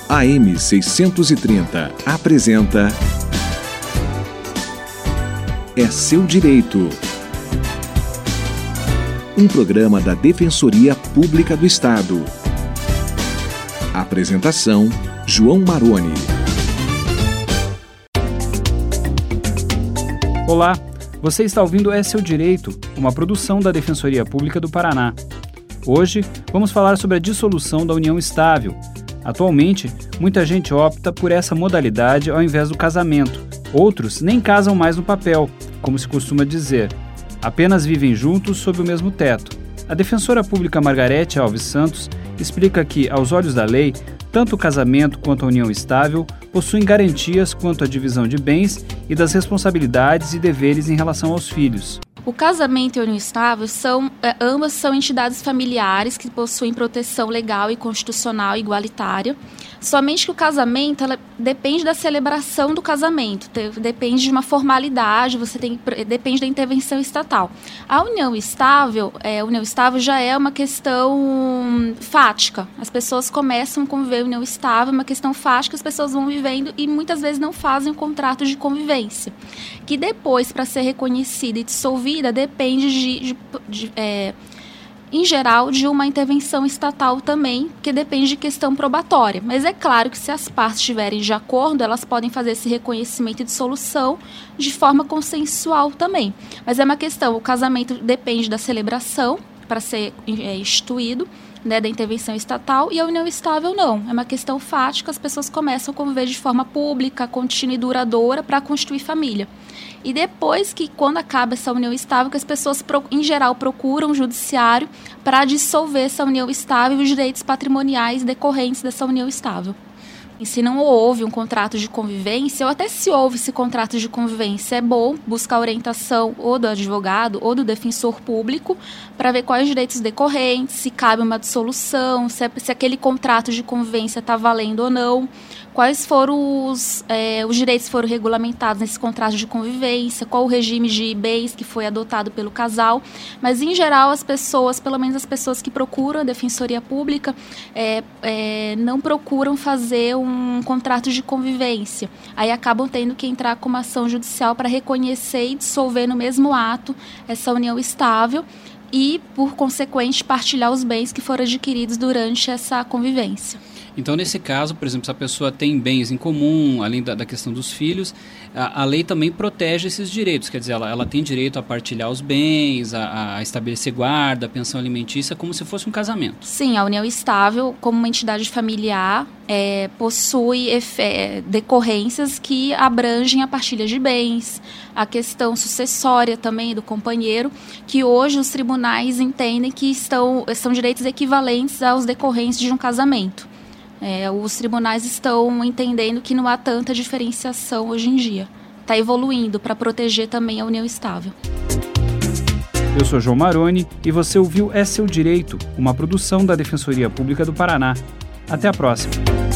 AM 630 apresenta É Seu Direito. Um programa da Defensoria Pública do Estado. Apresentação: João Maroni. Olá, você está ouvindo É Seu Direito, uma produção da Defensoria Pública do Paraná. Hoje vamos falar sobre a dissolução da união estável. Atualmente, muita gente opta por essa modalidade ao invés do casamento. Outros nem casam mais no papel, como se costuma dizer. Apenas vivem juntos sob o mesmo teto. A defensora pública Margarete Alves Santos explica que, aos olhos da lei, tanto o casamento quanto a união estável possuem garantias quanto à divisão de bens e das responsabilidades e deveres em relação aos filhos. O casamento e a união estável ambas são entidades familiares que possuem proteção legal e constitucional igualitária. Somente que o casamento depende da celebração do casamento, depende de uma formalidade, depende da intervenção estatal. A união estável já é uma questão fática. As pessoas começam a conviver em união estável, uma questão fática, as pessoas vão vivendo e muitas vezes não fazem um contrato de convivência, que depois, para ser reconhecida e dissolvida, depende em geral, de uma intervenção estatal também, que depende de questão probatória. Mas é claro que se as partes estiverem de acordo, elas podem fazer esse reconhecimento e dissolução de forma consensual também. Mas é uma questão, o casamento depende da celebração para ser instituído, da intervenção estatal, e a união estável não. É uma questão fática, as pessoas começam a conviver de forma pública, contínua e duradoura para constituir família. E depois que, quando acaba essa união estável, que as pessoas, em geral, procuram o judiciário para dissolver essa união estável e os direitos patrimoniais decorrentes dessa união estável. E se não houve um contrato de convivência, ou até se houve esse contrato de convivência, é bom buscar a orientação ou do advogado ou do defensor público para ver quais direitos decorrentes, se cabe uma dissolução, se aquele contrato de convivência está valendo ou não, quais foram os direitos que foram regulamentados nesse contrato de convivência, qual o regime de bens que foi adotado pelo casal. Mas, em geral, as pessoas, pelo menos as pessoas que procuram a Defensoria Pública, não procuram fazer um contrato de convivência. Aí acabam tendo que entrar com uma ação judicial para reconhecer e dissolver no mesmo ato essa união estável e, por consequente, partilhar os bens que foram adquiridos durante essa convivência. Então, nesse caso, por exemplo, se a pessoa tem bens em comum, além da questão dos filhos, a lei também protege esses direitos. Quer dizer, ela tem direito a partilhar os bens, a estabelecer guarda, pensão alimentícia, como se fosse um casamento. Sim, a união estável, como uma entidade familiar, possui decorrências que abrangem a partilha de bens, a questão sucessória também do companheiro, que hoje os tribunais entendem que são direitos equivalentes aos decorrentes de um casamento. Os tribunais estão entendendo que não há tanta diferenciação hoje em dia. Está evoluindo para proteger também a união estável. Eu sou João Maroni e você ouviu É Seu Direito, uma produção da Defensoria Pública do Paraná. Até a próxima.